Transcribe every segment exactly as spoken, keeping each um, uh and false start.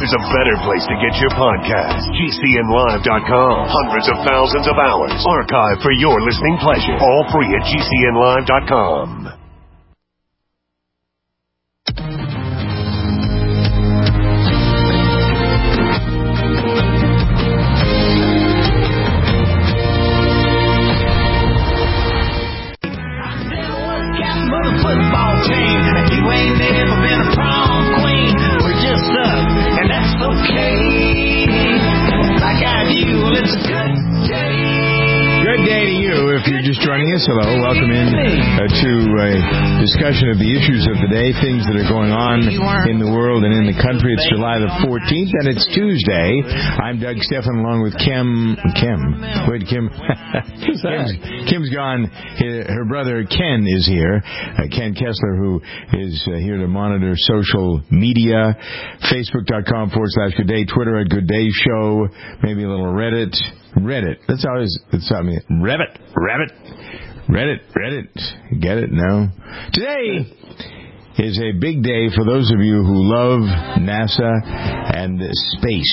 there's a better place to get your podcast. G C N live dot com. Hundreds of thousands of hours archived for your listening pleasure. All free at G C N live dot com. Football team, you ain't never been a prom queen. We're just up, and that's okay. Like I do, it's a good day. Good day to you. If you're just joining us, hello. Welcome in uh, to a discussion of the issues of the day, things that are going on in the world and in the country. It's July the fourteenth, and it's Tuesday. I'm Doug Stephan, along with Kim. Kim. Wait, Kim. Kim's, Kim's gone. Her brother Ken is here. Uh, Ken Kessler, who is uh, here to monitor social media. Facebook.com forward slash Good Day. Twitter at Good Day Show. Maybe a little Reddit. Reddit. That's always, that's I mean, Reddit. Reddit. Reddit. Reddit. Get it? No. Today is a big day for those of you who love NASA and space.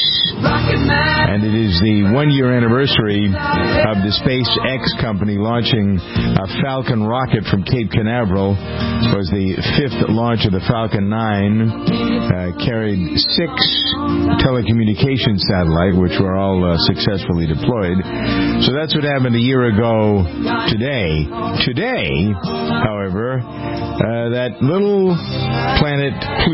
And it is the one-year anniversary of the SpaceX company launching a Falcon rocket from Cape Canaveral. It was the fifth launch of the Falcon nine. Uh, carried six telecommunications satellites, which were all uh, successfully deployed. So that's what happened a year ago today. Today, however, uh, that little planet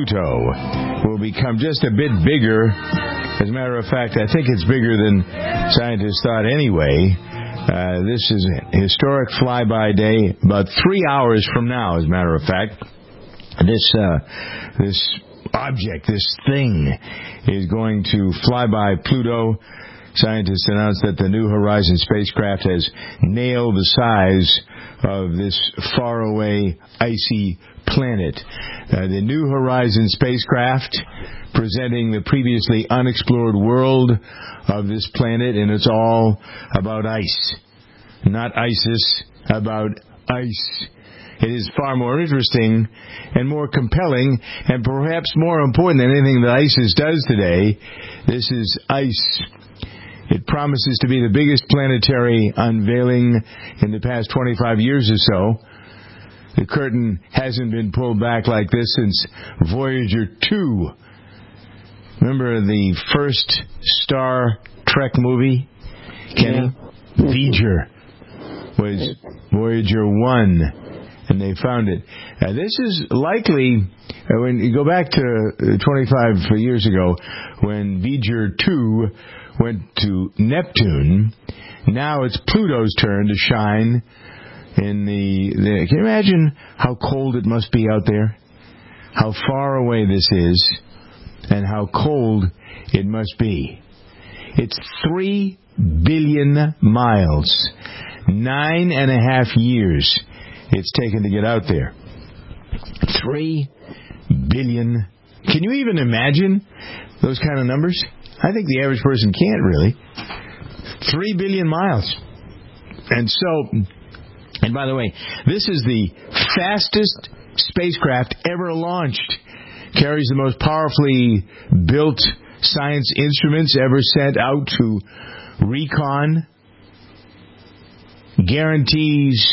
Pluto will become just a bit bigger. As a matter of fact, I think it's bigger than scientists thought anyway. Uh, this is a historic flyby day, about three hours from now, as a matter of fact. This, uh, this object, this thing, is going to fly by Pluto. Scientists announced that the New Horizons spacecraft has nailed the size of this faraway, icy planet. Uh, the New Horizons spacecraft presenting the previously unexplored world of this planet, and it's all about ice. Not ISIS, about ice. It is far more interesting and more compelling and perhaps more important than anything that ISIS does today. This is ice. It promises to be the biggest planetary unveiling in the past twenty-five years or so. The curtain hasn't been pulled back like this since Voyager two. Remember the first Star Trek movie, Kenny? Yeah. Voyager was Voyager one, and they found it. Uh, this is likely, uh, when you go back to uh, twenty-five years ago, when Voyager two went to Neptune. Now it's Pluto's turn to shine in the, the... Can you imagine how cold it must be out there? How far away this is, and how cold it must be. It's three billion miles. Nine and a half years it's taken to get out there. Three billion. Can you even imagine those kind of numbers? I think the average person can't really. Three billion miles. And so, and by the way, this is the fastest spacecraft ever launched. Carries the most powerfully built science instruments ever sent out to recon. Guarantees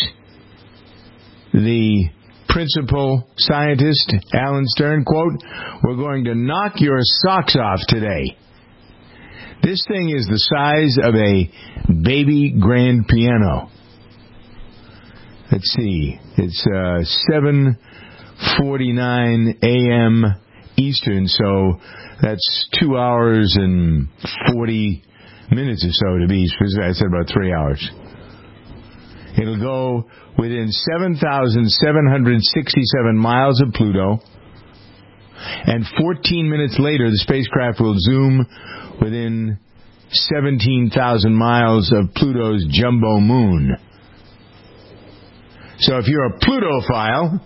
the principal scientist, Alan Stern, quote, "We're going to knock your socks off today." This thing is the size of a baby grand piano. Let's see. It's uh, seven forty-nine a.m. Eastern, so that's two hours and forty minutes or so to be specific. I said about three hours. It'll go within seven thousand seven hundred sixty-seven miles of Pluto, and fourteen minutes later the spacecraft will zoom within seventeen thousand miles of Pluto's jumbo moon. So if you're a Plutophile,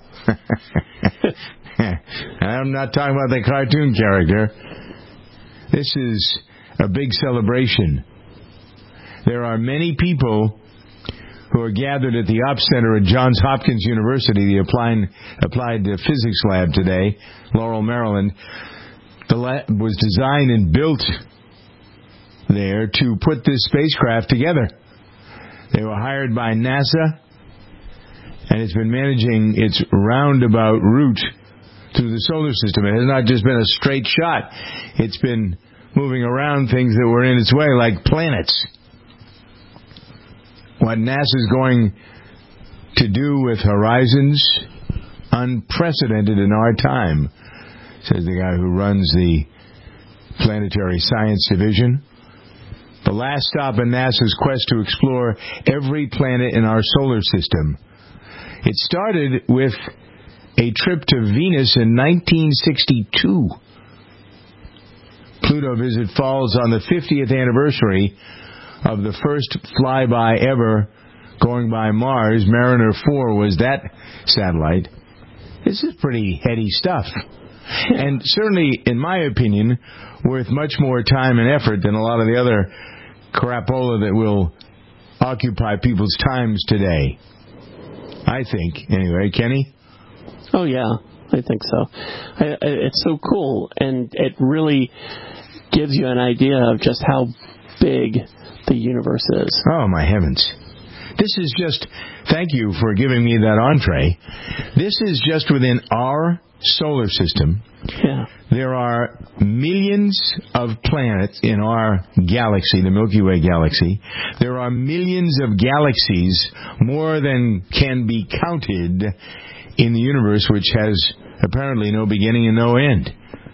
I'm not talking about the cartoon character, this is a big celebration. There are many people who are gathered at the Ops Center at Johns Hopkins University, the Applied, Applied Physics Lab today, Laurel, Maryland. the la- was designed and built there to put this spacecraft together. They were hired by NASA, and it's been managing its roundabout route through the solar system. It has not just been a straight shot. It's been moving around things that were in its way, like planets. What NASA's going to do with Horizons, unprecedented in our time, says the guy who runs the Planetary Science Division. The last stop in NASA's quest to explore every planet in our solar system. It started with a trip to Venus in nineteen sixty-two. Pluto visit falls on the fiftieth anniversary of the first flyby ever going by Mars. Mariner four was that satellite. This is pretty heady stuff. And certainly, in my opinion, worth much more time and effort than a lot of the other crapola that will occupy people's times today. I think, anyway. Kenny? Oh, yeah, I think so. I, I, it's so cool, and it really gives you an idea of just how big the universe is. Oh, my heavens. This is just, thank you for giving me that entree. This is just within our solar system. Yeah. There are millions of planets in our galaxy, the Milky Way galaxy. There are millions of galaxies, more than can be counted, in the universe, which has apparently no beginning and no end.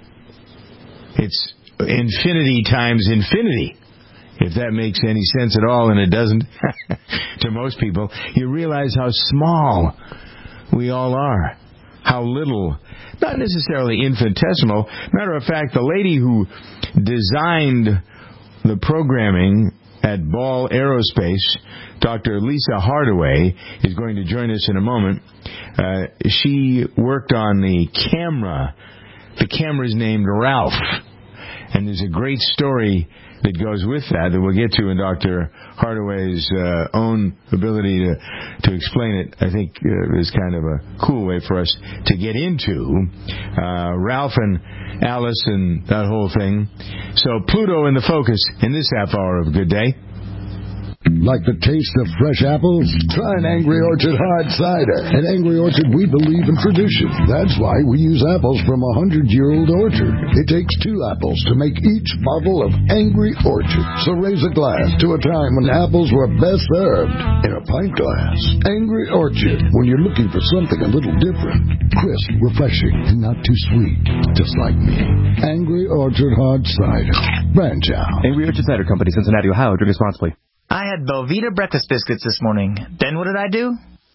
It's infinity times infinity, if that makes any sense at all, and it doesn't to most people. You realize how small we all are, how little, not necessarily infinitesimal. Matter of fact, the lady who designed the programming at Ball Aerospace, Doctor Lisa Hardaway, is going to join us in a moment. Uh, she worked on the camera. The camera's named Ralph. And there's a great story that goes with that that we'll get to in Doctor Hardaway's uh, own ability to to explain it. I think uh, is kind of a cool way for us to get into uh, Ralph and Alice and that whole thing. So Pluto in the focus in this half hour of Good Day. Like the taste of fresh apples? Try an Angry Orchard hard cider. At Angry Orchard, we believe in tradition. That's why we use apples from a hundred-year-old orchard. It takes two apples to make each bottle of Angry Orchard. So raise a glass to a time when apples were best served in a pint glass. Angry Orchard, when you're looking for something a little different. Crisp, refreshing, and not too sweet. Just like me. Angry Orchard hard cider. Branch out. Angry Orchard Cider Company, Cincinnati, Ohio. Drink responsibly. I had Belvita breakfast biscuits this morning. Then what did I do?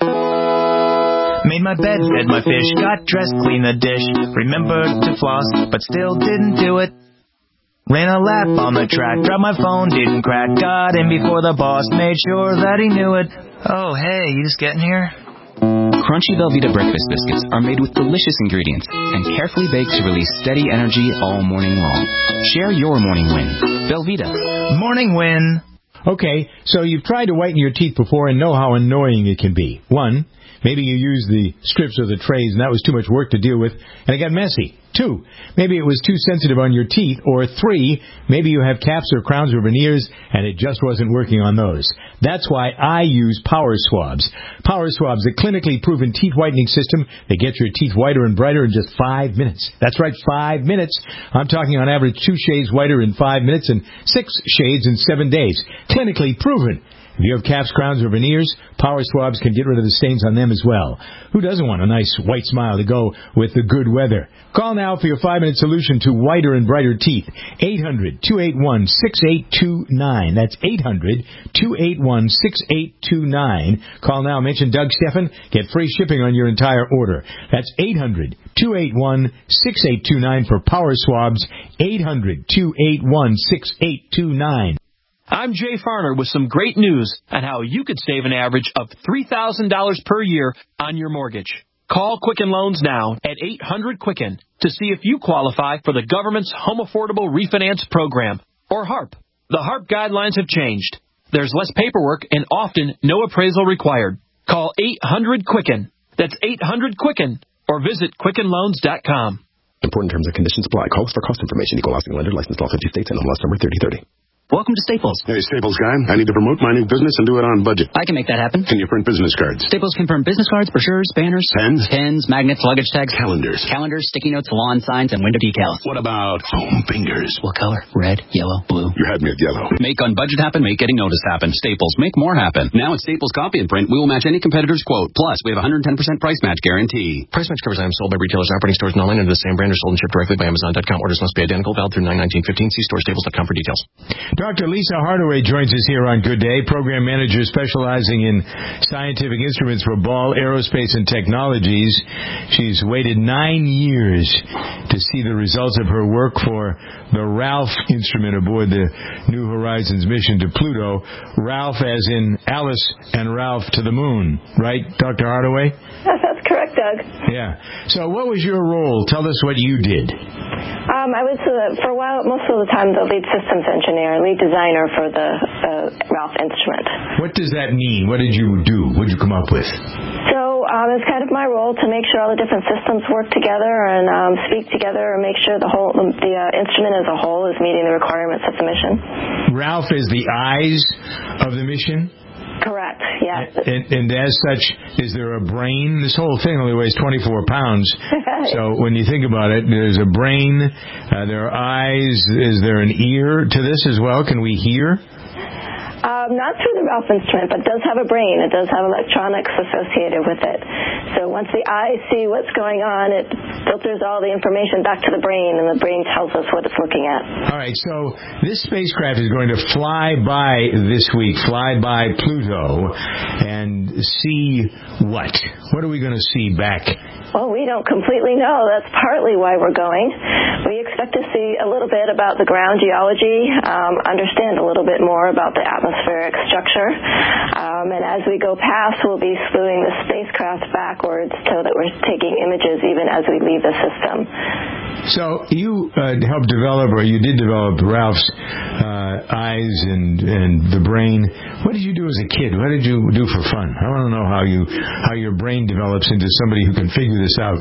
Made my bed, fed my fish, got dressed, cleaned the dish, remembered to floss, but still didn't do it. Ran a lap on the track, dropped my phone, didn't crack, got in before the boss, made sure that he knew it. Oh, hey, you just getting here? Crunchy Belvita breakfast biscuits are made with delicious ingredients and carefully baked to release steady energy all morning long. Share your morning win. Belvita. Morning win. Okay, so you've tried to whiten your teeth before and know how annoying it can be. One, maybe you used the strips or the trays and that was too much work to deal with and it got messy. Two, maybe it was too sensitive on your teeth. Or three, maybe you have caps or crowns or veneers and it just wasn't working on those. That's why I use Power Swabs. Power Swabs, a clinically proven teeth whitening system that gets your teeth whiter and brighter in just five minutes. That's right, five minutes. I'm talking on average two shades whiter in five minutes and six shades in seven days. Clinically proven. If you have caps, crowns, or veneers, Power Swabs can get rid of the stains on them as well. Who doesn't want a nice white smile to go with the good weather? Call now for your five-minute solution to whiter and brighter teeth. eight hundred, two eight one, six eight two nine. That's eight hundred, two eight one, six eight two nine. Call now, mention Doug Steffen, get free shipping on your entire order. That's eight hundred, two eight one, six eight two nine for Power Swabs. eight hundred, two eight one, six eight two nine. I'm Jay Farner with some great news on how you could save an average of three thousand dollars per year on your mortgage. Call Quicken Loans now at eight hundred Quicken to see if you qualify for the government's Home Affordable Refinance Program, or HARP. The HARP guidelines have changed. There's less paperwork and often no appraisal required. Call eight hundred Quicken. That's eight hundred Quicken, or visit Quicken Loans dot com. Important terms and conditions apply. Call us for cost information. Equal housing lender. Licensed all fifty states. N M L S number thirty thirty. Welcome to Staples. Hey, Staples guy. I need to promote my new business and do it on budget. I can make that happen. Can you print business cards? Staples can print business cards, brochures, banners, pens, pens, magnets, luggage tags, calendars, calendars, sticky notes, lawn signs, and window decals. What about foam fingers? What color? Red, yellow, blue. You had me at yellow. Make on budget happen. Make getting noticed happen. Staples. Make more happen. Now at Staples Copy and Print, we will match any competitor's quote. Plus, we have a one hundred ten percent price match guarantee. Price match covers items sold by retailers and operating stores and online under the same brand or sold and shipped directly by Amazon dot com. Orders must be identical. Valid through nine nineteen fifteen. See store staples dot com for details. Doctor Lisa Hardaway joins us here on Good Day, program manager specializing in scientific instruments for Ball Aerospace and Technologies. She's waited nine years to see the results of her work for the Ralph instrument aboard the New Horizons mission to Pluto. Ralph as in Alice and Ralph to the moon, right, Doctor Hardaway? That's correct, Doug. Yeah. So what was your role? Tell us what you did. Um, I was, uh, for a while, most of the time, the lead systems engineer, lead designer for the uh, Ralph instrument. What does that mean? What did you do? What did you come up with? So um, it's kind of my role to make sure all the different systems work together and um, speak together and make sure the whole the, the uh, instrument as a whole is meeting the requirements of the mission. Ralph is the eyes of the mission? Correct, yes. And, and as such, is there a brain? This whole thing only weighs twenty-four pounds. So when you think about it, there's a brain, uh, there are eyes. Is there an ear to this as well? Can we hear? Um, not through the Ralph instrument, but does have a brain. It does have electronics associated with it. So once the eyes see what's going on, it filters all the information back to the brain, and the brain tells us what it's looking at. All right, so this spacecraft is going to fly by this week, fly by Pluto, and see what? What are we going to see back? Well, we don't completely know. That's partly why we're going. We expect to see a little bit about the ground geology, um, understand a little bit more about the atmospheric structure, um, and as we go past, we'll be slewing the spacecraft backwards so that we're taking images even as we leave the system. So you uh, helped develop, or you did develop Ralph's uh, eyes and and the brain. What did you do as a kid? What did you do for fun? I want to know how you how your brain develops into somebody who can figure this out.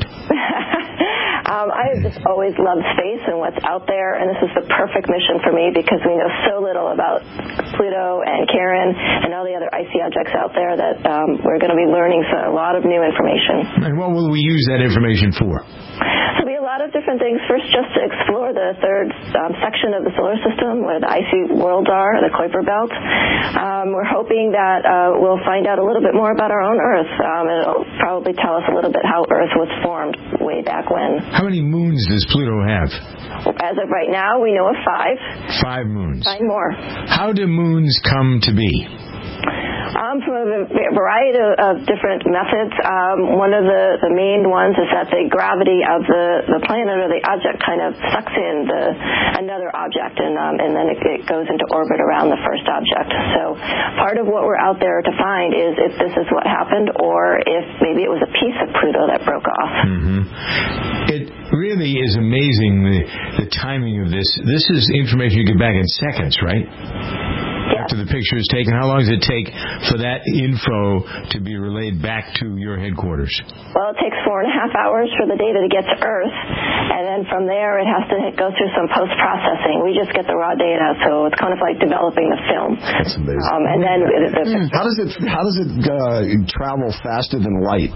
Um, I have just always loved space and what's out there, and this is the perfect mission for me because we know so little about Pluto and Charon and all the other icy objects out there that um, we're going to be learning a lot of new information. And what will we use that information for? There'll be a lot of different things. First, just to explore the third um, section of the solar system where the icy worlds are, the Kuiper Belt. Um, we're hoping that uh, we'll find out a little bit more about our own Earth. Um, it'll probably tell us a little bit how Earth was formed way back when. How many moons does Pluto have? As of right now, we know of five. Five moons. Five more. How do moons come to be? Um, from a variety of, of different methods. Um, one of the, the main ones is that the gravity of the, the planet or the object kind of sucks in the another object, and um, and then it, it goes into orbit around the first object. So part of what we're out there to find is if this is what happened, or if maybe it was a piece of Pluto that broke off. Mm-hmm. It really is amazing the the timing of this. This is information you get back in seconds, right? After the picture is taken, how long does it take for that info to be relayed back to your headquarters? Well, it takes four and a half hours for the data to get to Earth, and then from there it has to go through some post-processing. We just get the raw data, so it's kind of like developing the film. That's amazing. Um, and then the, the, how does it how does it uh, travel faster than light?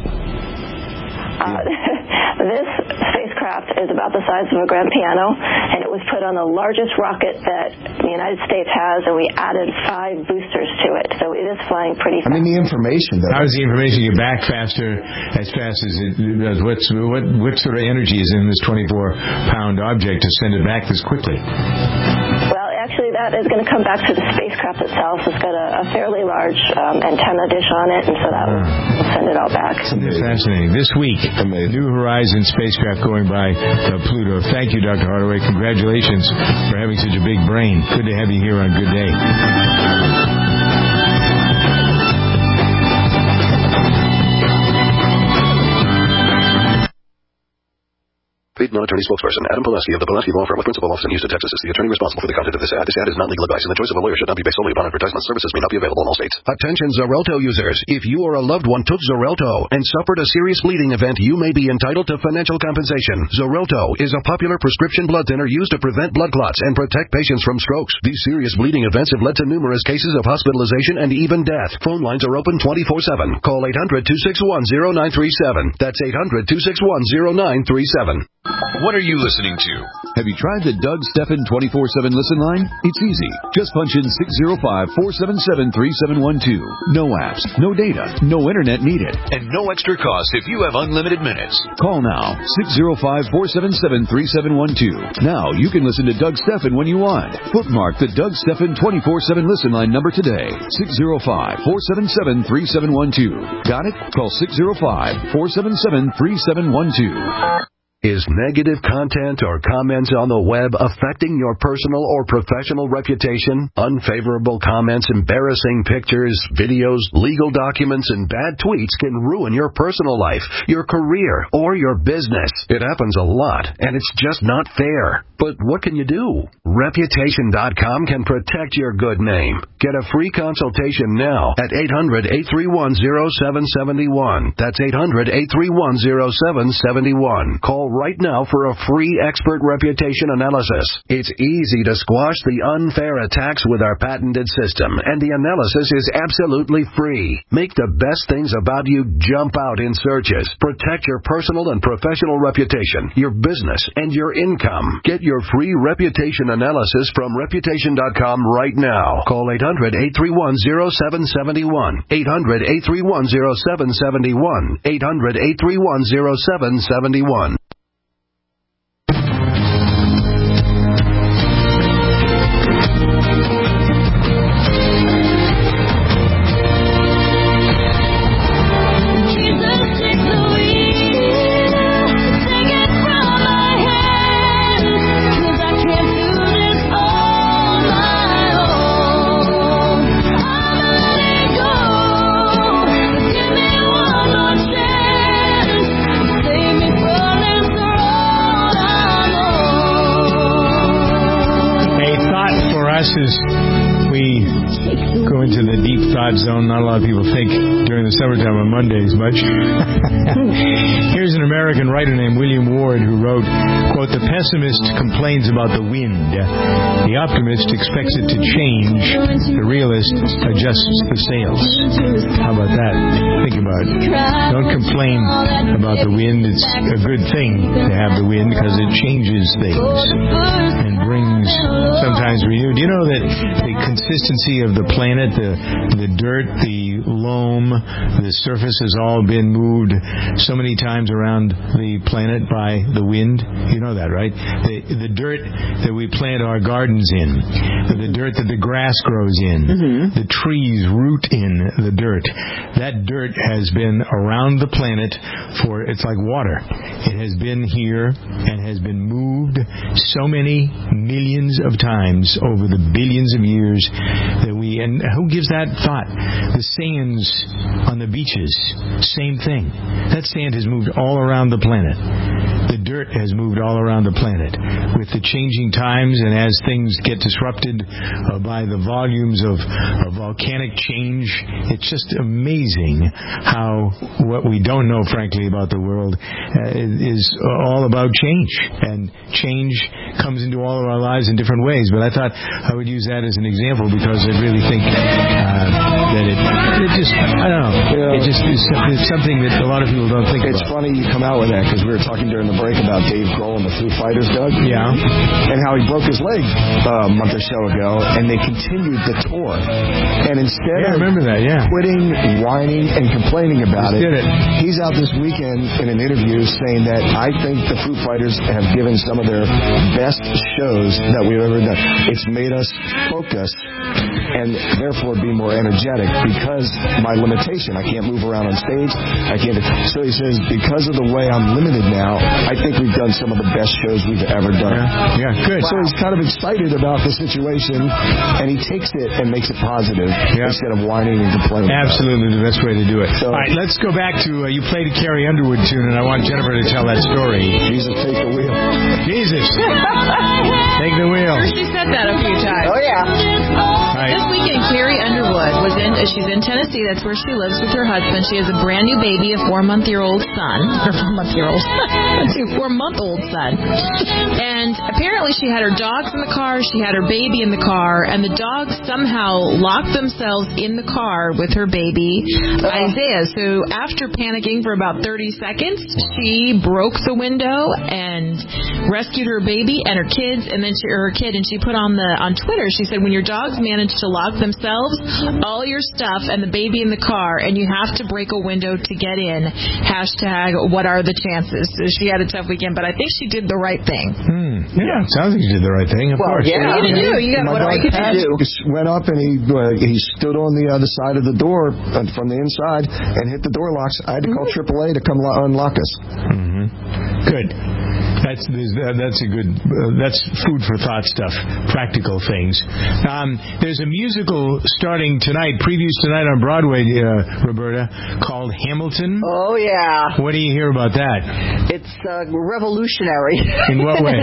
Uh, this spacecraft is about the size of a grand piano, and it was put on the largest rocket that the United States has, and we added five boosters to it. So it is flying pretty fast. I mean, the information. How does the information get back faster, as fast as it does? What's, what, what sort of energy is in this twenty-four pound object to send it back this quickly? Well, actually, that is going to come back to the spacecraft itself. It's got a, a fairly large um, antenna dish on it, and so that will send it all back. Fascinating. This week, Amazing. New Horizons spacecraft going by uh, Pluto. Thank you, Doctor Hardaway. Congratulations for having such a big brain. Good to have you here on Good Day. Paid non-attorney spokesperson Adam Pulaski of the Pulaski Law Firm with principal office in Houston, Texas is the attorney responsible for the content of this ad. This ad is not legal advice, and the choice of a lawyer should not be based solely upon advertisement. Services may not be available in all states. Attention Xarelto users. If you or a loved one took Xarelto and suffered a serious bleeding event, you may be entitled to financial compensation. Xarelto is a popular prescription blood thinner used to prevent blood clots and protect patients from strokes. These serious bleeding events have led to numerous cases of hospitalization and even death. Phone lines are open twenty-four seven. Call eight hundred, two six one, zero nine three seven. That's eight hundred, two six one, zero nine three seven. What are you listening to? Have you tried the Doug Stephan twenty-four seven listen line? It's easy. Just punch in six zero five, four seven seven, three seven one two. No apps, no data, no internet needed. And no extra cost if you have unlimited minutes. Call now, six zero five, four seven seven, three seven one two. Now you can listen to Doug Stephan when you want. Bookmark the Doug Stephan twenty-four seven listen line number today. six zero five, four seven seven, three seven one two. Got it? Call six zero five, four seven seven, three seven one two. Is negative content or comments on the web affecting your personal or professional reputation? Unfavorable comments, embarrassing pictures, videos, legal documents, and bad tweets can ruin your personal life, your career, or your business. It happens a lot, and it's just not fair. But what can you do? Reputation dot com can protect your good name. Get a free consultation now at eight hundred, eight three one, zero seven seven one. That's eight hundred, eight three one, zero seven seven one. Call right now for a free expert reputation analysis. It's easy to squash the unfair attacks with our patented system, and the analysis is absolutely free. Make the best things about you jump out in searches. Protect your personal and professional reputation, your business, and your income. Get your free reputation analysis from Reputation dot com right now. Call eight hundred, eight three one, zero seven seven one. eight hundred, eight three one, zero seven seven one. eight hundred, eight three one, zero seven seven one. Zone. Not a lot of people think during the summertime on Mondays much. Here's an American writer named William Ward who wrote, quote, "The pessimist complains about the wind. The optimist expects it to change. The realist adjusts the sails." How about that? Think about it. Don't complain about the wind. It's a good thing to have the wind because it changes things and brings sometimes renewed. Do you know that the consistency of the planet, the the dirt, the loam, the surface has all been moved so many times around the planet by the wind? You know that, right? The, the dirt that we plant our gardens in, the dirt that the grass grows in, mm-hmm. the trees root in the dirt. That dirt has been around the planet for, it's like water. It has been here and has been moved so many millions of times over the billions of years that we, and who gives that thought? The sands on the beaches, same thing. That sand has moved all around the planet. The dirt has moved all around the planet. With the changing times and as things get disrupted uh, by the volumes of, of volcanic change, it's just amazing how what we don't know, frankly, about the world uh, is all about change. And change comes into all of our lives in different ways. But I thought I would use that as an example because I really think uh, that it, it just, I don't know, yeah. it just is it's something that a lot of people don't think it's about. It's funny you come out with that because we were talking during the break about Dave Grohl and the Foo Fighters, Doug. Yeah. And how he broke his leg uh, a month or so ago, and they continued the tour. And instead yeah, of I remember that, yeah. quitting, whining, and complaining about it, it, he's out this weekend in an interview saying that I think the Foo Fighters have given some of their best shows that we've ever done. It's made us focus. And therefore be more energetic because my limitation. I can't move around on stage. I can't. So he says, because of the way I'm limited now, I think we've done some of the best shows we've ever done. Yeah, yeah good. So wow. he's kind of excited about the situation, and he takes it and makes it positive yeah. instead of whining and complaining. Absolutely the best way to do it. So, all right, let's go back to, uh, you played a Carrie Underwood tune, and I want Jennifer to tell that story. Jesus, take the wheel. Jesus. Take the wheel. Sure, she said that a few times. Oh, yeah. Right. This weekend, Carrie Underwood was in, she's in Tennessee. That's where she lives with her husband. She has a brand new baby, a four-month-year-old son. Or four-month-year-old. a four-month-old son. And apparently she had her dogs in the car, she had her baby in the car, and the dogs somehow locked themselves in the car with her baby, uh-huh. Isaiah. So after panicking for about thirty seconds, she broke the window and rescued her baby and her kids, and then she, or her kid, and she put on the on Twitter, she said, when your dogs manage to lock themselves, all your stuff and the baby in the car, and you have to break a window to get in, hashtag what are the chances? So she had a tough weekend, but I think she did the right thing. Hmm. Yeah, it sounds like you did the right thing, of well, course. Yeah, what did you do? You got what right could you do? Went up and he uh, he stood on the other side of the door uh, from the inside and hit the door locks. I had to mm-hmm. call triple A to come lo- unlock us. Mm-hmm. Good. That's that's a good uh, that's food for thought stuff, practical things. Um, there's a musical starting tonight, previews tonight on Broadway, uh, Roberta, called Hamilton. Oh yeah. What do you hear about that? It's uh, revolutionary. In what way?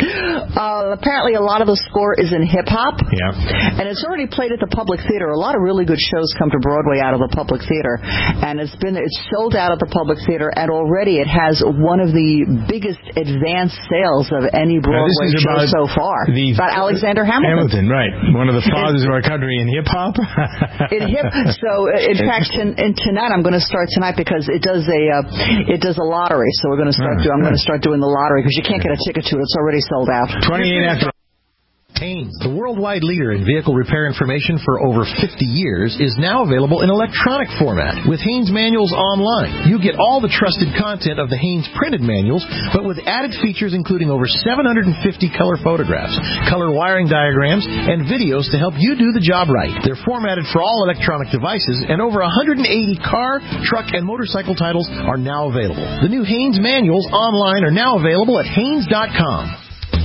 uh, apparently, a lot of the score is in hip hop. Yeah. And it's already played at the Public Theater. A lot of really good shows come to Broadway out of the Public Theater, and it's been it's sold out at the Public Theater, and already it has one of the biggest advanced sales of any Broadway show so far. The, about Alexander Hamilton. Hamilton, right? One of the fathers of our country in hip hop. in hip, so in fact, in, in tonight I'm going to start tonight because it does a uh, it does a lottery. So we're going to start. Oh, do, I'm good. going to start doing the lottery because you can't get a ticket to it. It's already sold out. Twenty-eight after. Haynes, the worldwide leader in vehicle repair information for over fifty years, is now available in electronic format. With Haynes Manuals Online, you get all the trusted content of the Haynes printed manuals, but with added features including over seven hundred fifty color photographs, color wiring diagrams, and videos to help you do the job right. They're formatted for all electronic devices, and over one hundred eighty car, truck, and motorcycle titles are now available. The new Haynes Manuals Online are now available at Haynes dot com.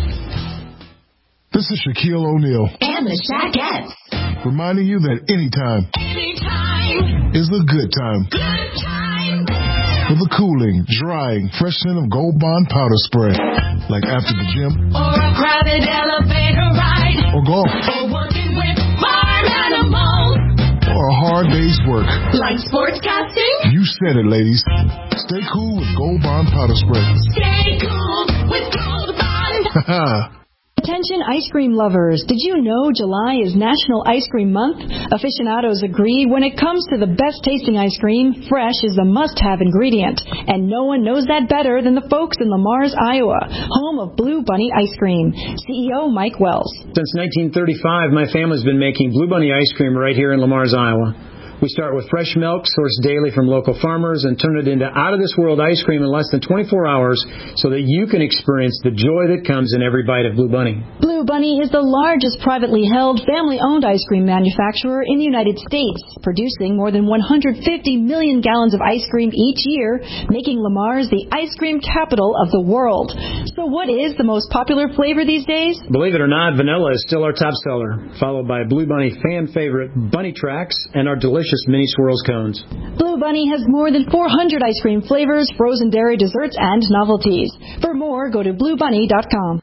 This is Shaquille O'Neal. And the Shaquettes. Reminding you that anytime, anytime is a good time. Good time. With a cooling, drying, fresh scent of Gold Bond powder spray. Like after the gym. Or a crowded elevator ride. Or golf. Or working with farm animals. Or a hard day's work. Like sportscasting. You said it, ladies. Stay cool with Gold Bond powder spray. Stay cool with Gold Bond. Haha. Attention ice cream lovers. Did you know July is National Ice Cream Month? Aficionados agree when it comes to the best tasting ice cream, fresh is the must-have ingredient. And no one knows that better than the folks in Lamar's, Iowa, home of Blue Bunny Ice Cream. C E O Mike Wells. Since nineteen thirty-five, my family's been making Blue Bunny ice cream right here in Lamar's, Iowa. We start with fresh milk sourced daily from local farmers and turn it into out-of-this-world ice cream in less than twenty-four hours so that you can experience the joy that comes in every bite of Blue Bunny. Blue Bunny is the largest privately held, family-owned ice cream manufacturer in the United States, producing more than one hundred fifty million gallons of ice cream each year, making Lamar's the ice cream capital of the world. So what is the most popular flavor these days? Believe it or not, vanilla is still our top seller, followed by Blue Bunny fan favorite Bunny Tracks and our delicious mini swirls cones. Blue Bunny has more than four hundred ice cream flavors, frozen dairy desserts, and novelties. For more, go to blue bunny dot com.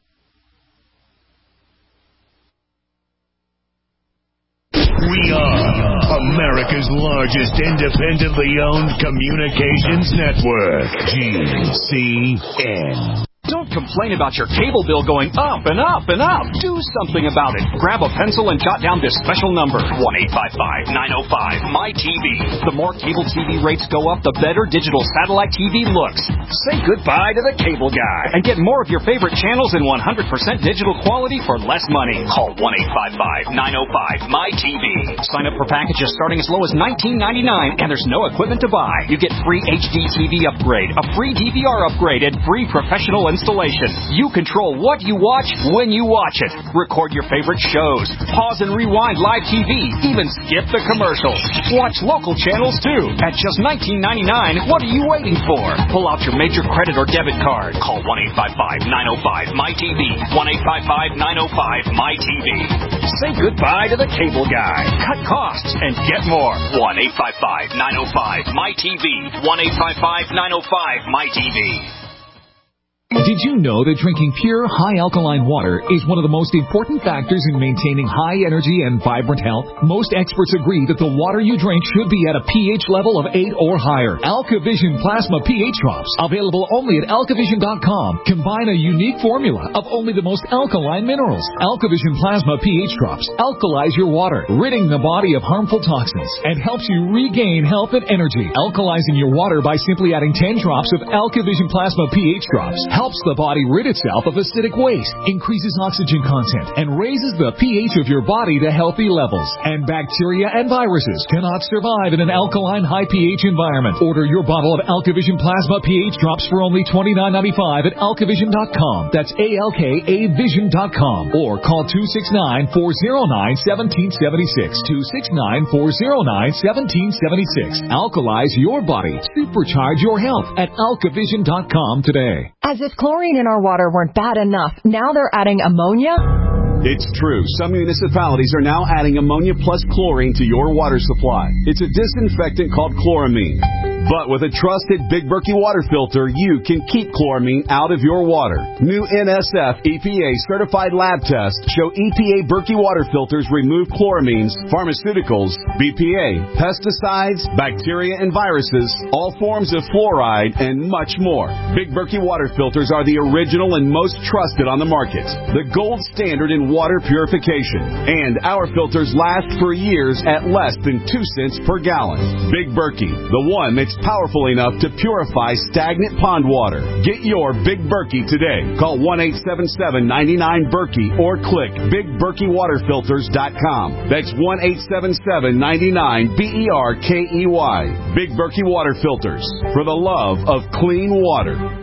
We are America's largest independently owned communications network, G C N. Don't complain about your cable bill going up and up and up. Do something about it. Grab a pencil and jot down this special number, one eight five five, nine oh five, M Y T V. The more cable T V rates go up, the better digital satellite T V looks. Say goodbye to the cable guy and get more of your favorite channels in one hundred percent digital quality for less money. Call one eight five five, nine oh five, M Y T V. Sign up for packages starting as low as nineteen ninety-nine, and there's no equipment to buy. You get free H D T V upgrade, a free D V R upgrade, and free professional installation. You control what you watch when you watch it. Record your favorite shows. Pause and rewind live T V. Even skip the commercials. Watch local channels too. At just nineteen ninety-nine dollars, what are you waiting for? Pull out your major credit or debit card. Call one eight five five, nine oh five, M Y T V. one eight five five, nine oh five, M Y T V. Say goodbye to the cable guy. Cut costs and get more. one eight five five, nine oh five, M Y T V. one eight five five, nine oh five, M Y T V. Did you know that drinking pure, high-alkaline water is one of the most important factors in maintaining high energy and vibrant health? Most experts agree that the water you drink should be at a pH level of eight or higher. AlkaVision Plasma pH Drops, available only at alkavision dot com, combine a unique formula of only the most alkaline minerals. AlkaVision Plasma pH Drops alkalize your water, ridding the body of harmful toxins, and helps you regain health and energy. Alkalizing your water by simply adding ten drops of AlkaVision Plasma pH Drops helps the body rid itself of acidic waste, increases oxygen content, and raises the pH of your body to healthy levels. And bacteria and viruses cannot survive in an alkaline high pH environment. Order your bottle of AlkaVision Plasma pH Drops for only twenty-nine ninety-five at alkavision dot com. That's A L K A vision dot com. Or call two six nine, four oh nine, one seven seven six. two six nine, four oh nine, one seven seven six. Alkalize your body. Supercharge your health at alkavision dot com today. As if chlorine in our water weren't bad enough, now they're adding ammonia? It's true. Some municipalities are now adding ammonia plus chlorine to your water supply. It's a disinfectant called chloramine. But with a trusted Big Berkey water filter, you can keep chloramine out of your water. New N S F E P A certified lab tests show E P A Berkey water filters remove chloramines, pharmaceuticals, B P A, pesticides, bacteria and viruses, all forms of fluoride, and much more. Big Berkey water filters are the original and most trusted on the market. The gold standard in water purification. And our filters last for years at less than two cents per gallon. Big Berkey, the one that's powerful enough to purify stagnant pond water. Get your Big Berkey today. Call one eight seven seven, nine nine, Berkey or click big berkey water filters dot com. That's one eight seven seven, nine nine, B E R K E Y. Big Berkey Water Filters. For the love of clean water.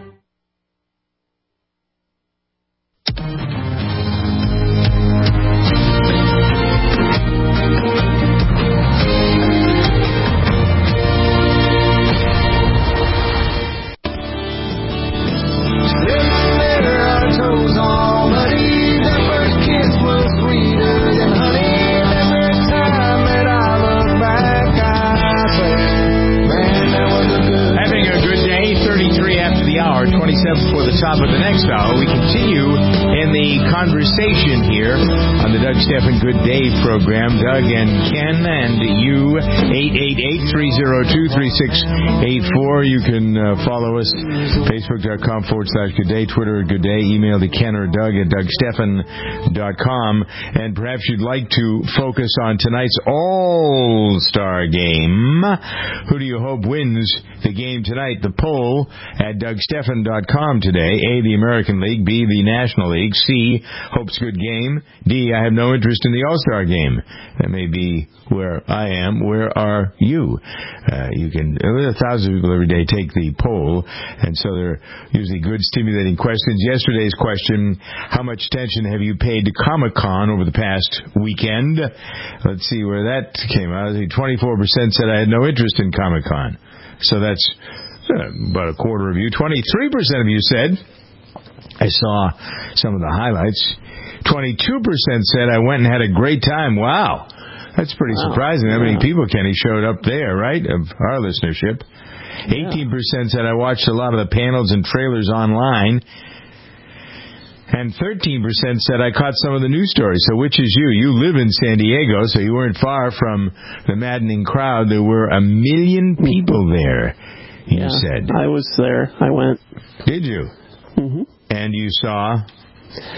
For the top of the next hour, we continue in the conversation here on the Doug Stephan Good Day program. Doug and Ken and you, eight eight eight, three oh two, three six eight four. You can uh, follow us, facebook.com forward slash Good Day, Twitter at Good Day, email to Ken or Doug at doug stephan dot com. And perhaps you'd like to focus on tonight's All-Star game. Who do you hope wins the game tonight? The poll at doug stephan dot com today. A, the American League. B, the National League. C, hope's good game. D, I have no interest in the All-Star game. That may be where I am. Where are you? Uh, you can, a thousand people every day take the poll, and so they're usually good, stimulating questions. Yesterday's question, how much attention have you paid to Comic-Con over the past weekend? Let's see where that came out. twenty-four percent said I had no interest in Comic-Con. So that's uh, about a quarter of you. twenty-three percent of you said, I saw some of the highlights. twenty-two percent said I went and had a great time. Wow. That's pretty wow. surprising. How many people, Kenny, showed up there, right, of our listenership? Yeah. eighteen percent said I watched a lot of the panels and trailers online. And thirteen percent said I caught some of the news stories. So which is you? You live in San Diego, so you weren't far from the maddening crowd. There were a million people there, you yeah, said. I was there. I went. Did you? Mm-hmm. And you saw?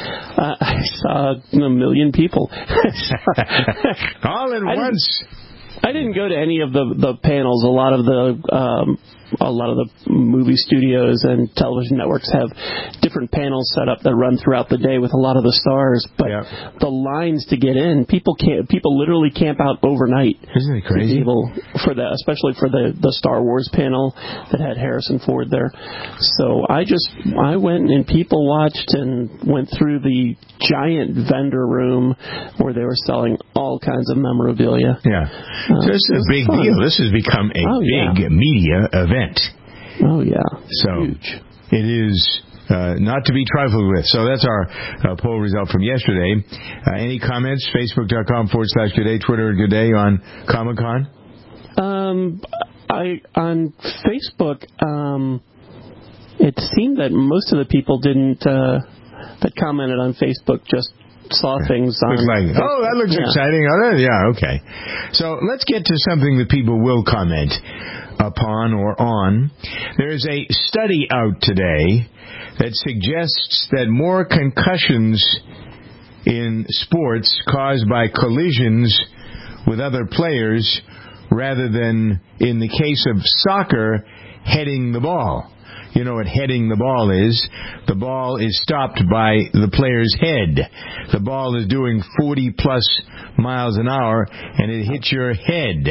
Uh, I saw a million people. All at I once. I didn't go to any of the, the panels. A lot of the um, a lot of the movie studios and television networks have different panels set up that run throughout the day with a lot of the stars. But yeah. the lines to get in, people can't. People literally camp out overnight. Isn't it crazy? Able for the, especially for the, the Star Wars panel that had Harrison Ford there. So I just I went and people watched and went through the giant vendor room where they were selling all kinds of memorabilia. Yeah, uh, so this is a big fun. deal. This has become a oh, big yeah. media event. Oh yeah, so huge. It is uh, not to be trifled with. So that's our uh, poll result from yesterday. Uh, any comments? Facebook.com forward slash Good Day, Twitter Good Day on Comic-Con. Um, I on Facebook. Um, it seemed that most of the people didn't uh, that commented on Facebook just saw things on. Looks like, oh, that looks yeah. exciting. Oh, yeah, okay. So let's get to something that people will comment upon or on. There's a study out today that suggests that more concussions in sports caused by collisions with other players rather than, in the case of soccer, heading the ball. You know what heading the ball is. The ball is stopped by the player's head. The ball is doing forty plus miles an hour, and it hits your head.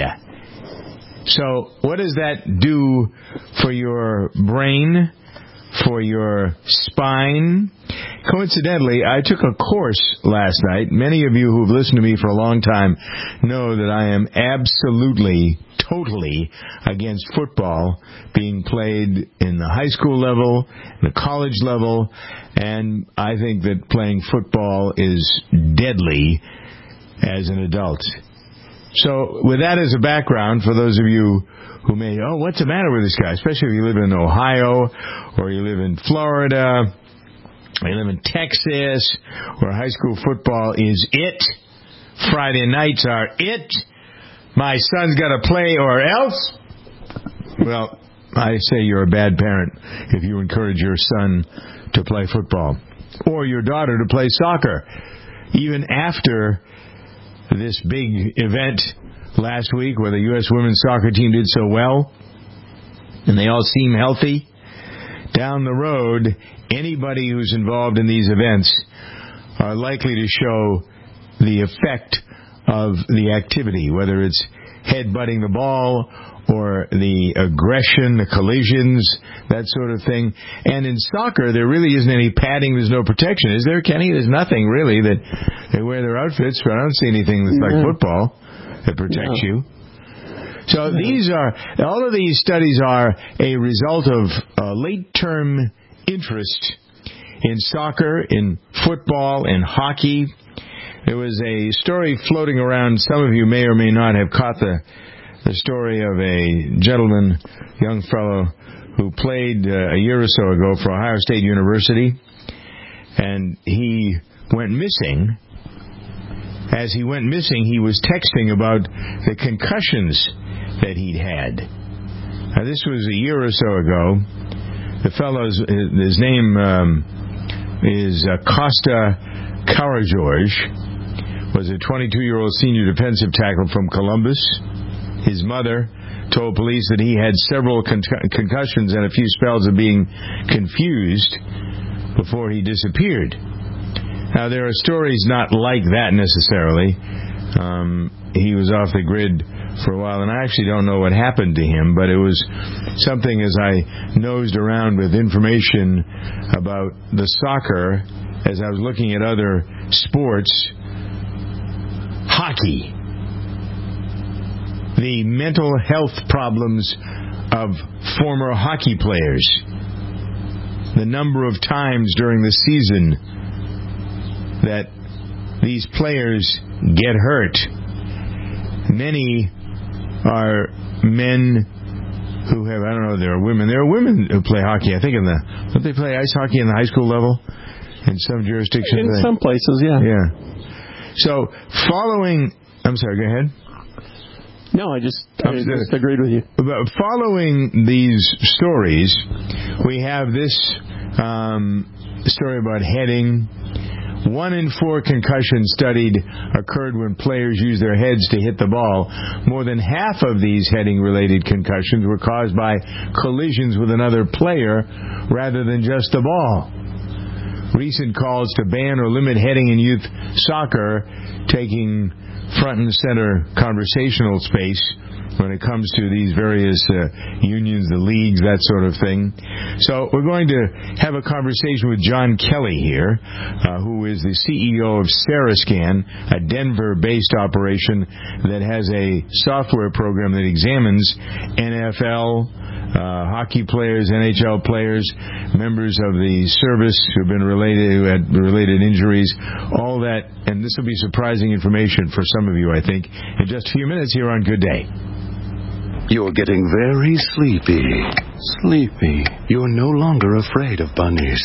So what does that do for your brain, for your spine? Coincidentally, I took a course last night. Many of you who have listened to me for a long time know that I am absolutely, totally against football being played in the high school level, the college level, and I think that playing football is deadly as an adult. So with that as a background, for those of you who may, oh, what's the matter with this guy? Especially if you live in Ohio, or you live in Florida, or you live in Texas, where high school football is it. Friday nights are it. My son's got to play or else. Well, I say you're a bad parent if you encourage your son to play football, or your daughter to play soccer, even after this big event last week where the U S women's soccer team did so well and they all seem healthy. Down the road, anybody who's involved in these events are likely to show the effect of the activity, whether it's headbutting the ball or the aggression, the collisions, that sort of thing. And in soccer, there really isn't any padding. There's no protection. Is there, Kenny? There's nothing really that they wear their outfits, but I don't see anything that's like football that protects no. you. So no. these are, all of these studies are a result of uh, late-term interest in soccer, in football, in hockey. There was a story floating around. Some of you may or may not have caught the the story of a gentleman, young fellow, who played uh, a year or so ago for Ohio State University, and he went missing. As he went missing, he was texting about the concussions that he'd had. Now, this was a year or so ago. The fellow's, his name um, is uh, Costa Karageorge, was a twenty-two-year-old senior defensive tackle from Columbus. His mother told police that he had several con- concussions and a few spells of being confused before he disappeared. Now, there are stories not like that necessarily. Um, he was off the grid for a while, and I actually don't know what happened to him, but it was something as I nosed around with information about the soccer, as I was looking at other sports. Hockey. The mental health problems of former hockey players. The number of times during the season that these players get hurt. Many are men who have, I don't know, there are women. There are women who play hockey. I think in the, don't they play ice hockey in the high school level? In some jurisdictions. In some places, yeah. Yeah. So, following, I'm sorry, go ahead. No, I just, I just agreed with you. But following these stories, we have this um, story about heading. One in four concussions studied occurred when players used their heads to hit the ball. More than half of these heading-related concussions were caused by collisions with another player rather than just the ball. Recent calls to ban or limit heading in youth soccer taking front and center conversational space when it comes to these various uh, unions, the leagues, that sort of thing. So we're going to have a conversation with John Kelly here, uh, who is the C E O of Serascan, a Denver-based operation that has a software program that examines N F L, uh, hockey players, N H L players, members of the service who have been related, who had related injuries, all that. And this will be surprising information for some of you, I think, in just a few minutes here on Good Day. You're getting very sleepy. Sleepy. You're no longer afraid of bunnies.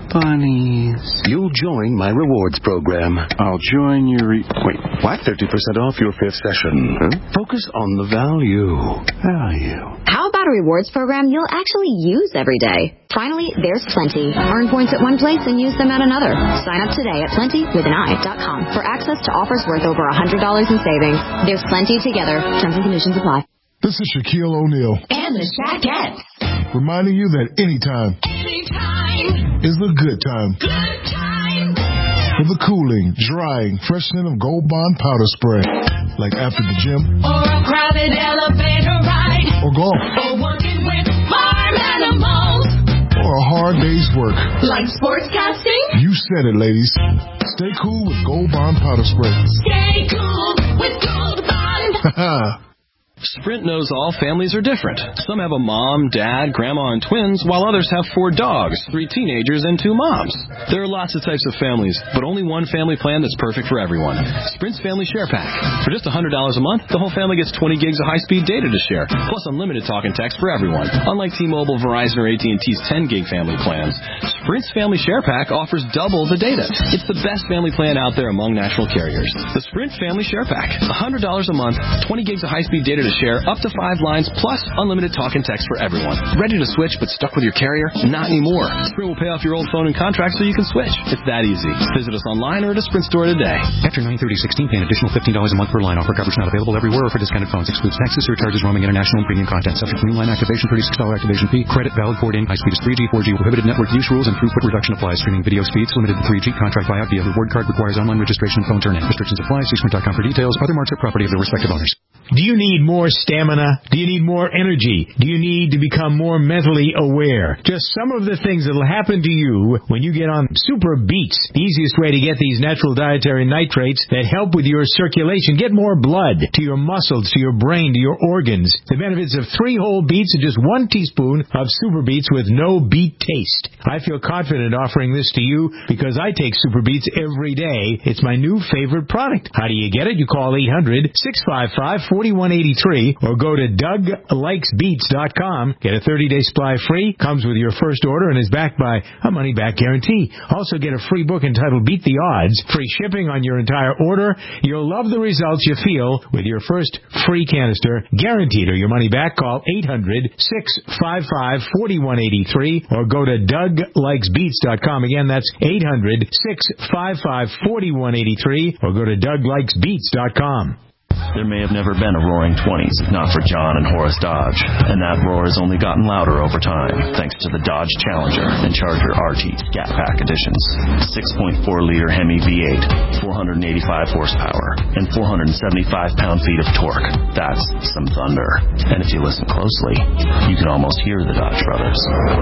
Bunnies. You'll join my rewards program. I'll join your... Re- Wait, what? fifty percent off your fifth session. Huh? Focus on the value. Value. How about a rewards program you'll actually use every day? Finally, there's Plenty. Earn points at one place and use them at another. Sign up today at plenty with an I dot com for access to offers worth over one hundred dollars in savings. There's Plenty together. Terms and conditions apply. This is Shaquille O'Neal. And the Shaquettes. Reminding you that anytime, Anytime. is a good time. Good time. For the cooling, drying, freshening of Gold Bond powder spray. Like after the gym. Or a crowded elevator ride. Or golf. Or working with farm animals. Or a hard day's work. Like sportscasting. You said it, ladies. Stay cool with Gold Bond powder spray. Stay cool with Gold Bond. Sprint knows all families are different. Some have a mom, dad, grandma, and twins, while others have four dogs, three teenagers, and two moms. There are lots of types of families, but only one family plan that's perfect for everyone. Sprint's Family Share Pack. For just one hundred dollars a month, the whole family gets twenty gigs of high-speed data to share, plus unlimited talk and text for everyone. Unlike T-Mobile, Verizon, or A T and T's ten gig family plans, Sprint's Family Share Pack offers double the data. It's the best family plan out there among national carriers. The Sprint Family Share Pack. one hundred dollars a month, twenty gigs of high-speed data to share, up to five lines, plus unlimited talk and text for everyone. Ready to switch but stuck with your carrier? Not anymore. Sprint will pay off your old phone and contract so you can switch. It's that easy. Visit us online or at a Sprint store today. After nine thirty sixteen, pay an additional fifteen dollars a month per line. Offer coverage not available everywhere or for discounted phones. Excludes taxes, surcharges, roaming, international, and premium content. Subject to new line activation, thirty-six dollars activation fee. Credit valid for in. High speed is three G, four G. Prohibited network use rules and throughput reduction applies. Streaming video speeds limited to three G. Contract buyout via reward card requires online registration and phone turn-in. Restrictions apply. See sprint dot com for details. Other marks are property of their respective owners. Do you need more stamina? Do you need more energy? Do you need to become more mentally aware? Just some of the things that will happen to you when you get on Super Beets, the easiest way to get these natural dietary nitrates that help with your circulation. Get more blood to your muscles, to your brain, to your organs. The benefits of three whole beets and just one teaspoon of Super Beets with no beet taste. I feel confident offering this to you because I take Super Beets every day. It's my new favorite product. How do you get it? You call eight hundred, six five five, four one eight three or go to Doug Likes Beets dot com. Get a thirty-day supply free. Comes with your first order and is backed by a money-back guarantee. Also get a free book entitled Beat the Odds. Free shipping on your entire order. You'll love the results you feel with your first free canister. Guaranteed or your money back. Call eight hundred, six five five, four one eight three or go to Doug Likes Beets dot com. Again, that's eight hundred, six five five, four one eight three or go to Doug Likes Beets dot com. There may have never been a Roaring Twenties if not for John and Horace Dodge, and that roar has only gotten louder over time thanks to the Dodge Challenger and Charger R T Scat Pack editions. six point four liter Hemi V eight, four hundred eighty-five horsepower, and four hundred seventy-five pound-feet of torque. That's some thunder. And if you listen closely, you can almost hear the Dodge brothers.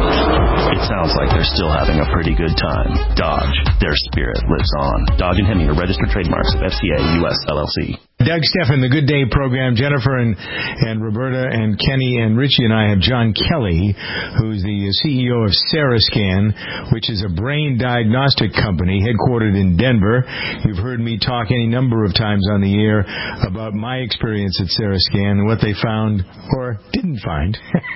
It sounds like they're still having a pretty good time. Dodge, their spirit lives on. Dodge and Hemi are registered trademarks of F C A U S L L C. Doug Steffen, the Good Day program. Jennifer and, and Roberta and Kenny and Richie and I have John Kelly, who's the C E O of Serascan, which is a brain diagnostic company headquartered in Denver. You've heard me talk any number of times on the air about my experience at Serascan and what they found or didn't find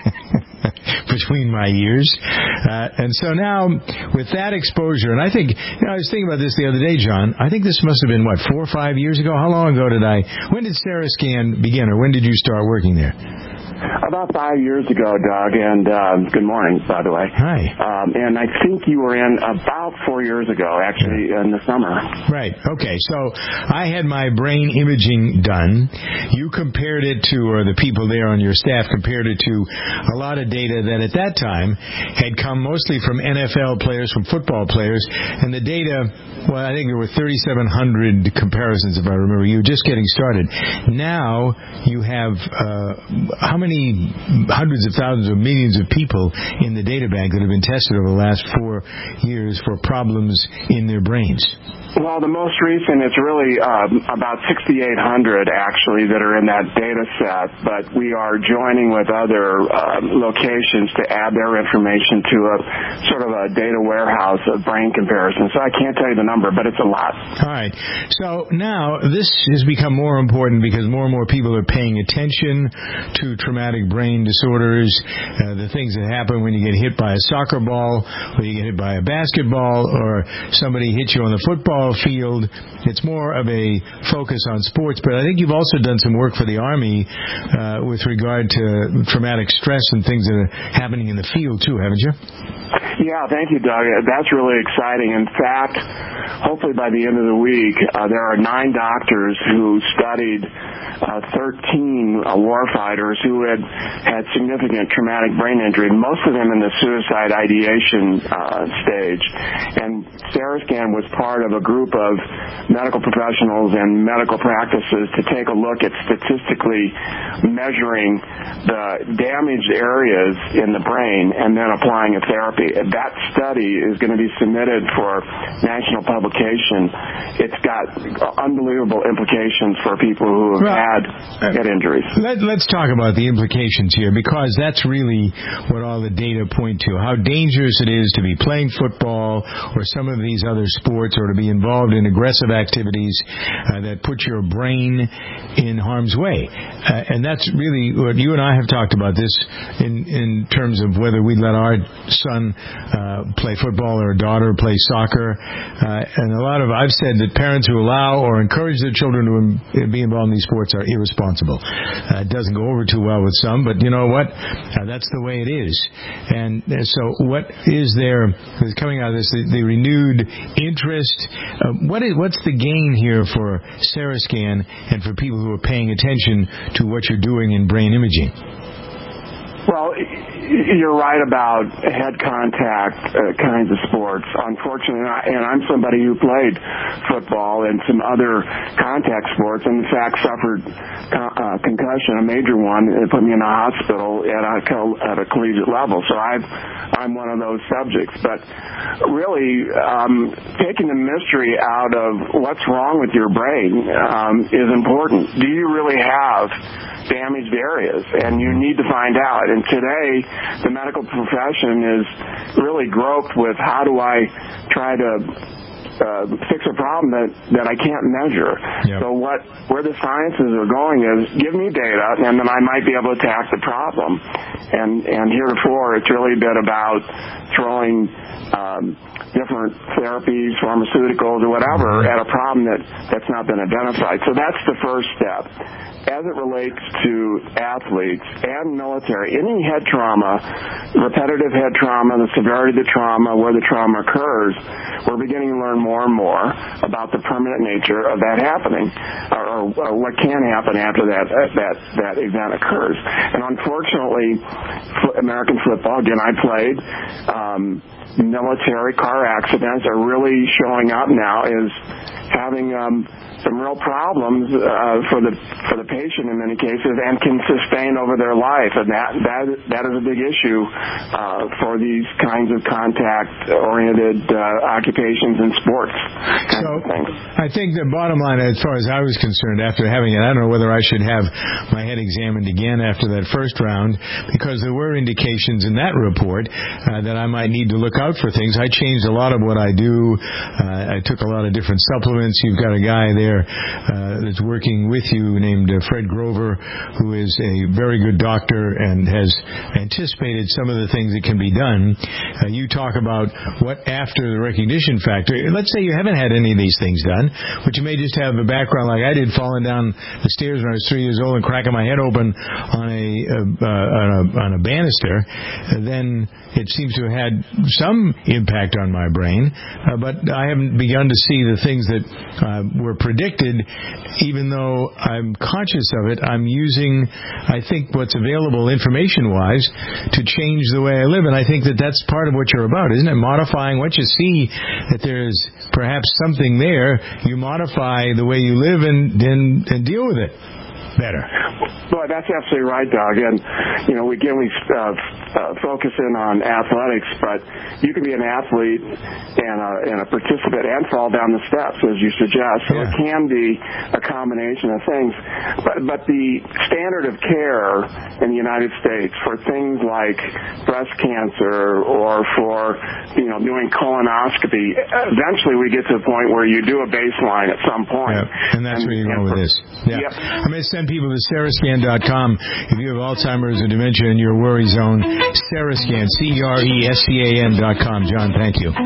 between my years. Uh, and so now, with that exposure, and I think, you know, I was thinking about this the other day, John. I think this must have been, what, four or five years ago? How long ago did I by, when did Sarascan begin, or when did you start working there? About five years ago, Doug, and uh, good morning, by the way. Hi. Um, and I think you were in about four years ago, actually, in the summer. Right. Okay. So I had my brain imaging done. You compared it to, or the people there on your staff compared it to a lot of data that at that time had come mostly from N F L players, from football players, and the data, well, I think there were thirty-seven hundred comparisons, if I remember. You were just getting started. Now you have uh, how many hundreds of thousands or millions of people in the data bank that have been tested over the last four years for problems in their brains? Well, the most recent is really um, about sixty-eight hundred, actually, that are in that data set, but we are joining with other uh, locations to add their information to a sort of a data warehouse of brain comparison. So I can't tell you the number, but it's a lot. All right. So now this has become more important because more and more people are paying attention to traumatic brain disorders, uh, the things that happen when you get hit by a soccer ball, or you get hit by a basketball, or somebody hits you on the football field. It's more of a focus on sports, but I think you've also done some work for the Army uh, with regard to traumatic stress and things that are happening in the field too, haven't you? Yeah, thank you, Doug. That's really exciting. In fact, hopefully by the end of the week, uh, there are nine doctors who studied uh, thirteen uh, warfighters who had had significant traumatic brain injury, most of them in the suicide ideation uh, stage. And Sarascan was part of a group of medical professionals and medical practices to take a look at statistically measuring the damaged areas in the brain and then applying a therapy. That study is going to be submitted for national publication. It's got unbelievable implications for people who have well, had head injuries. Let, let's talk about the implications here, because that's really what all the data point to, how dangerous it is to be playing football or some of these other sports, or to be involved in aggressive activities uh, that put your brain in harm's way. Uh, and that's really what you and I have talked about this in, in terms of whether we let our son uh, play football or a daughter play soccer. Uh, and a lot of, I've said that parents who allow or encourage their children to be involved in these sports are irresponsible. Uh, it doesn't go over too well with some, but you know what? Uh, that's the way it is. And uh, so what is there, coming out of this, the, the renewed interest, uh, what is, what's the gain here for Sarascan and for people who are paying attention to what you're doing in brain imaging? Well, you're right about head contact uh, kinds of sports. Unfortunately, and I'm somebody who played football and some other contact sports, and in fact suffered uh, concussion, a major one. It put me in a hospital at a, at a collegiate level. So I've, I'm one of those subjects. But really, um, taking the mystery out of what's wrong with your brain um, is important. Do you really have damaged areas? And you need to find out. And today, the medical profession is really groped with how do I try to uh, fix a problem that, that I can't measure. Yep. So what where the sciences are going is give me data, and then I might be able to attack the problem. And, and heretofore, it's really been about throwing um, different therapies, pharmaceuticals, or whatever at a problem that, that's not been identified. So that's the first step. As it relates to athletes and military, any head trauma, repetitive head trauma, the severity of the trauma, where the trauma occurs, we're beginning to learn more and more about the permanent nature of that happening, or, or what can happen after that that that event occurs. And unfortunately, American football, again, I played. Um, military car accidents are really showing up now as having um, some real problems uh, for the for the patient in many cases, and can sustain over their life, and that that that is a big issue uh, for these kinds of contact-oriented uh, occupations and sports. So I think the bottom line, as far as I was concerned, after having it, I don't know whether I should have my head examined again after that first round, because there were indications in that report uh, that I might need to look out for things. I changed a lot of what I do. Uh, I took a lot of different supplements supplements. You've got a guy there uh, that's working with you named uh, Fred Grover, who is a very good doctor and has anticipated some of the things that can be done. Uh, you talk about what after the recognition factor. Let's say you haven't had any of these things done, but you may just have a background like I did, falling down the stairs when I was three years old and cracking my head open on a uh, uh, on a, on a banister. Uh, then it seems to have had some impact on my brain, uh, but I haven't begun to see the things that uh, were predicted. Even though I'm conscious of it, I'm using, I think, what's available information-wise to change the way I live, and I think that that's part of what you're about, isn't it? Modifying what you see, that there's perhaps something there, you modify the way you live and, and, and deal with it better. Well, that's absolutely right, Doug. And, you know, again, we uh, uh, focus in on athletics, but you can be an athlete and a, and a participant and fall down the steps, as you suggest. So yeah. It can be a combination of things. But, but the standard of care in the United States for things like breast cancer or for, you know, doing colonoscopy, eventually we get to the point where you do a baseline at some point. Yeah, and that's and, where you go with this. Yeah. Yep. I'm going to send people to Serascan dot com. If you have Alzheimer's or dementia in your worry zone, Serascan, C E R E S C A N dot com. John, thank you.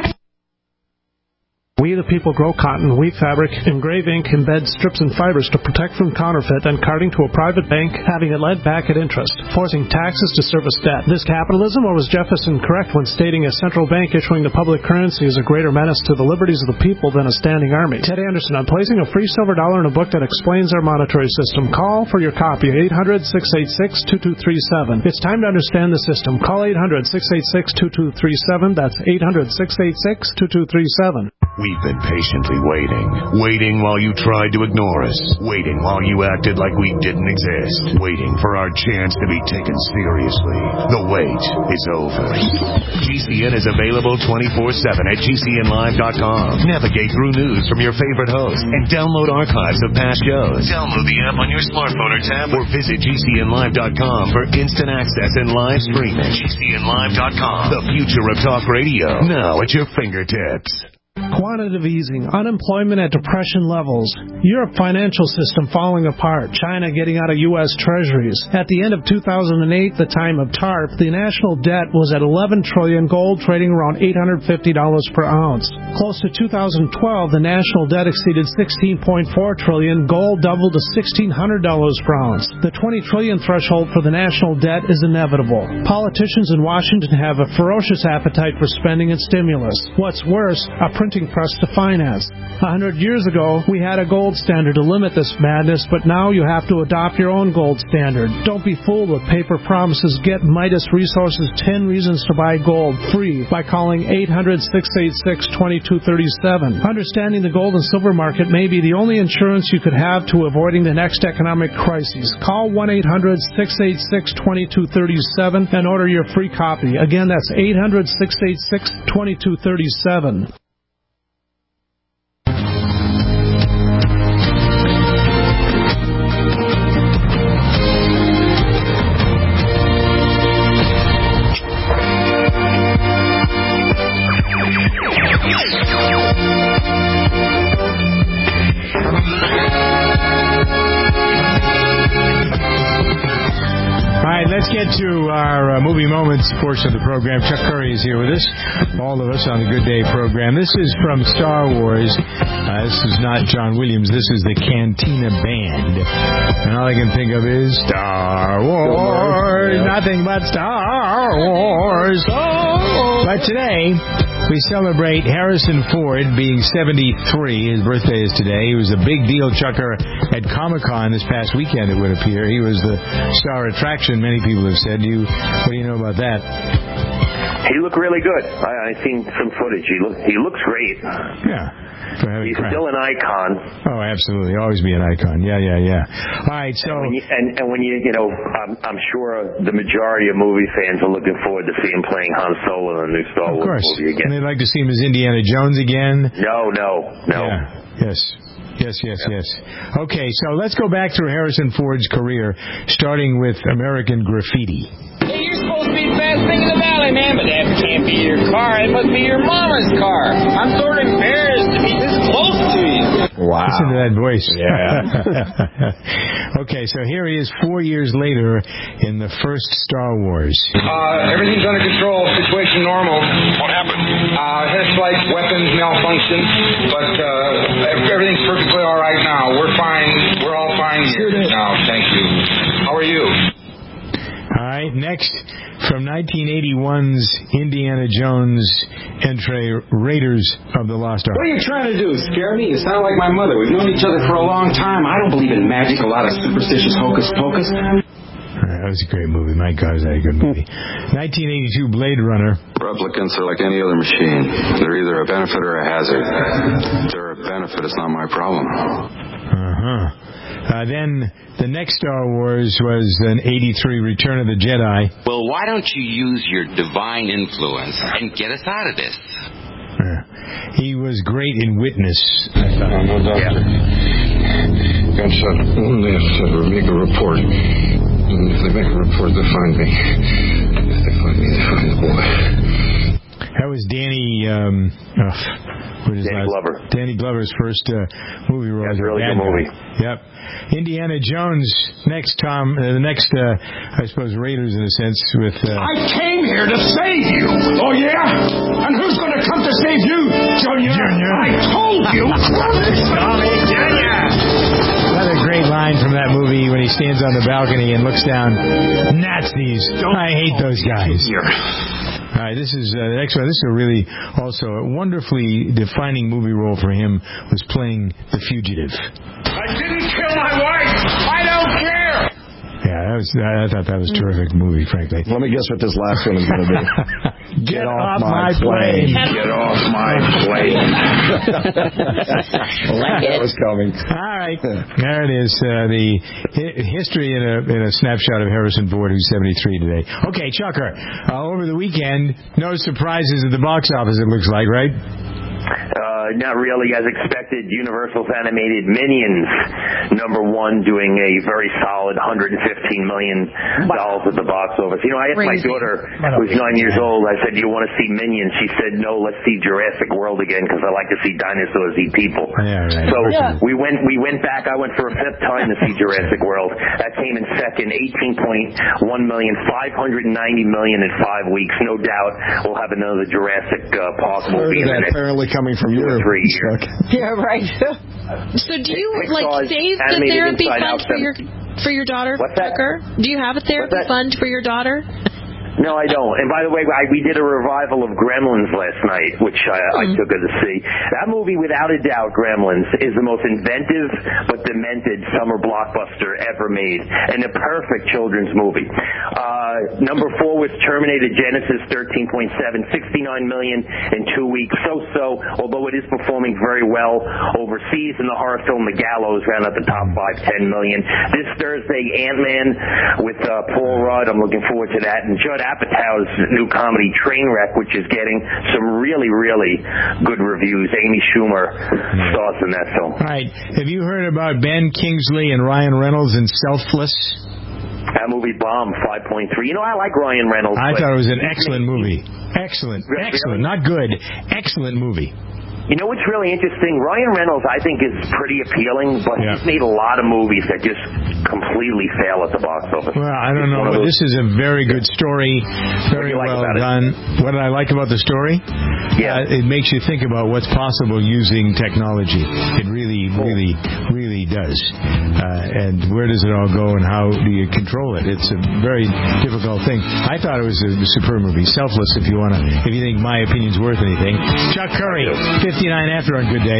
We the people grow cotton, weave fabric, engrave ink, embed strips and fibers to protect from counterfeit and carting to a private bank, having it led back at interest, forcing taxes to service debt. This capitalism, or was Jefferson correct when stating a central bank issuing the public currency is a greater menace to the liberties of the people than a standing army? Ted Anderson, I'm placing a free silver dollar in a book that explains our monetary system. Call for your copy at eight hundred, six eight six, two two three seven. It's time to understand the system. Call eight hundred, six eight six, two two three seven. That's eight hundred, six eight six, two two three seven. We've been patiently waiting. Waiting while you tried to ignore us. Waiting while you acted like we didn't exist. Waiting for our chance to be taken seriously. The wait is over. G C N is available twenty-four seven at G C N live dot com. Navigate through news from your favorite hosts and download archives of past shows. Download the app on your smartphone or tablet or visit G C N live dot com for instant access and live streaming. G C N live dot com. The future of talk radio. Now at your fingertips. Quantitative easing, unemployment at depression levels, Europe financial system falling apart, China getting out of U S treasuries. At the end of two thousand eight, the time of TARP, the national debt was at eleven trillion dollars, gold trading around eight hundred fifty dollars per ounce. Close to two thousand twelve, the national debt exceeded sixteen point four trillion dollars, gold doubled to sixteen hundred dollars per ounce. The twenty trillion dollars threshold for the national debt is inevitable. Politicians in Washington have a ferocious appetite for spending and stimulus. What's worse, a printing press to finance. A hundred years ago, we had a gold standard to limit this madness, but now you have to adopt your own gold standard. Don't be fooled with paper promises. Get Midas Resources ten Reasons to Buy Gold free by calling eight hundred, six eight six, two two three seven. Understanding the gold and silver market may be the only insurance you could have to avoiding the next economic crisis. Call one eight hundred, six eight six, two two three seven and order your free copy. Again, that's eight hundred, six eight six, two two three seven. Let's get to our uh, movie moments portion of the program. Chuck Curry is here with us, all of us on the Good Day program. This is from Star Wars. Uh, this is not John Williams. This is the Cantina Band. And all I can think of is Star Wars. Nothing but Star Wars. But today, we celebrate Harrison Ford being seventy-three. His birthday is today. He was a big deal, Chucker, at Comic-Con this past weekend, it would appear. He was the star attraction, many people have said. You, what do you know about that? He looked really good. I, I've seen some footage. He, look, he looks great. Yeah. He's crap. Still an icon. Oh, absolutely. Always be an icon. Yeah, yeah, yeah. All right, so... And when you, and, and when you, you know, I'm, I'm sure the majority of movie fans are looking forward to see him playing Han Solo in the new Star Wars movie again. And they'd like to see him as Indiana Jones again. No, no, no. Yeah. Yes. Yes, yes, yeah. yes. Okay, so let's go back through Harrison Ford's career, starting with American Graffiti. Hey, you're supposed to be the best thing in the valley, man, but that can't be your car. It must be your mama's car. I'm sort of embarrassed to be this close to you. Wow. Listen to that voice. Yeah. Okay, so here he is four years later in the first Star Wars. Uh, everything's under control. Situation normal. What happened? Uh, head flight weapons malfunction, but uh, everything's perfectly all right now. We're fine. We're all fine here now. Thank you. How are you? All right, next, from nineteen eighty-one's Indiana Jones entry, Raiders of the Lost Ark. What are you trying to do? Scare me? You sound like my mother. We've known each other for a long time. I don't believe in magic, a lot of superstitious hocus pocus. That was a great movie. My God, is that a good movie. nineteen eighty-two Blade Runner. Replicants are like any other machine. They're either a benefit or a hazard. If they're a benefit, it's not my problem. Uh-huh. Uh, then the next Star Wars was an eighty-three Return of the Jedi. Well, why don't you use your divine influence and get us out of this? Uh, he was great in Witness. I found no doctor. Yeah. Gunshot wound. They have to make a report. And if they make a report, they'll find me. If they find me, they find the boy. That was Danny, um, oh, what is Danny last? Glover. Danny Glover's first uh, movie role. That's a really good movie. Yep. Indiana Jones, next, Tom, uh, the next, uh, I suppose, Raiders in a sense, with... Uh, I came here to save you! Oh, yeah? And who's going to come to save you, Junior? Junior. I told you! Tommy Junior! Another great line from that movie when he stands on the balcony and looks down. Nazis! I hate those guys. All right, this is uh, the next one. This is a really also a wonderfully defining movie role for him. Was playing the fugitive. I didn't kill my wife. I don't care. Yeah, that was. I thought that was a terrific movie, frankly. Let me guess what this last one is going to be. Get, Get off, off my plane. plane. Get off my plane. Like it. That was coming. All right, there it is. Uh, the hi- history in a in a snapshot of Harrison Ford, who's seventy-three today. Okay, Chucker. Uh, over the weekend, no surprises at the box office. It looks like, right? Uh, not really. As expected, Universal's animated Minions, number one, doing a very solid one hundred fifteen million dollars at the box office. You know, I asked my daughter, who's nine years old, I said, do you want to see Minions? She said, no, let's see Jurassic World again, because I like to see dinosaurs eat people. Yeah, right. So yeah. we went we went back. I went for a fifth time to see Jurassic World. That came in second, eighteen point one million, five hundred ninety million in five weeks. No doubt we'll have another Jurassic uh, Park movie in the next apparently coming from you. Three years. Yeah, right. So do you like save the therapy fund for your for your daughter, Tucker? Do you have a therapy fund for your daughter? No, I don't. And by the way, I, we did a revival of Gremlins last night, which I, mm. I took her to see. That movie, without a doubt, Gremlins, is the most inventive but demented summer blockbuster ever made, and a perfect children's movie. Uh, number four was Terminator Genesis, thirteen point seven, sixty-nine million in two weeks. So-so, although it is performing very well overseas. In the horror film The Gallows, ran at the top five, ten million. This Thursday, Ant-Man with uh, Paul Rudd. I'm looking forward to that. And Judd Apatow's new comedy Trainwreck, which is getting some really, really good reviews. Amy Schumer stars in that film. All right. Have you heard about Ben Kingsley and Ryan Reynolds in Selfless? That movie bombed, five point three. You know, I like Ryan Reynolds. I thought it was an excellent movie. Excellent. Really? Excellent. Not good. Excellent movie. You know what's really interesting? Ryan Reynolds, I think, is pretty appealing, but yeah. he's made a lot of movies that just completely fail at the box office. Well, I don't know. But this is a very good story. Very well like done. It? What did I like about the story? Yeah. Uh, it makes you think about what's possible using technology. It really, really, really does. Uh, and where does it all go and how do you control it? It's a very difficult thing. I thought it was a superb movie. Selfless, if you want to, if you think my opinion's worth anything. Chuck Curry, fifty-nine after on Good Day.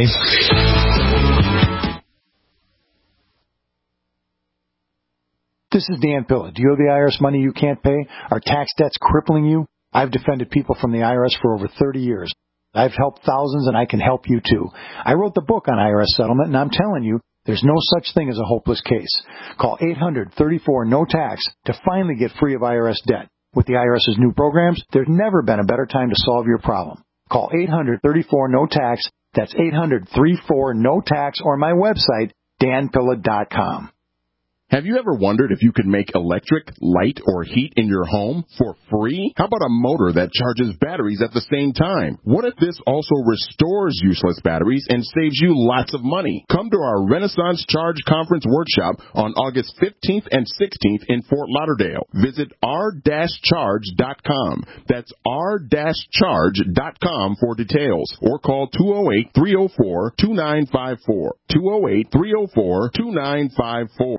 This is Dan Pilla. Do you owe the I R S money you can't pay? Are tax debts crippling you? I've defended people from the I R S for over thirty years. I've helped thousands, and I can help you, too. I wrote the book on I R S settlement, and I'm telling you, there's no such thing as a hopeless case. Call eight hundred, thirty-four, no tax to finally get free of I R S debt. With the IRS's new programs, there's never been a better time to solve your problem. Call eight hundred, thirty-four, no tax. That's eight hundred, thirty-four, no tax, or my website, dan pilla dot com. Have you ever wondered if you could make electric, light, or heat in your home for free? How about a motor that charges batteries at the same time? What if this also restores useless batteries and saves you lots of money? Come to our Renaissance Charge Conference workshop on August fifteenth and sixteenth in Fort Lauderdale. Visit r dash charge dot com. That's r dash charge dot com for details, or call two oh eight, three oh four, two nine five four. two oh eight, three oh four, two nine five four.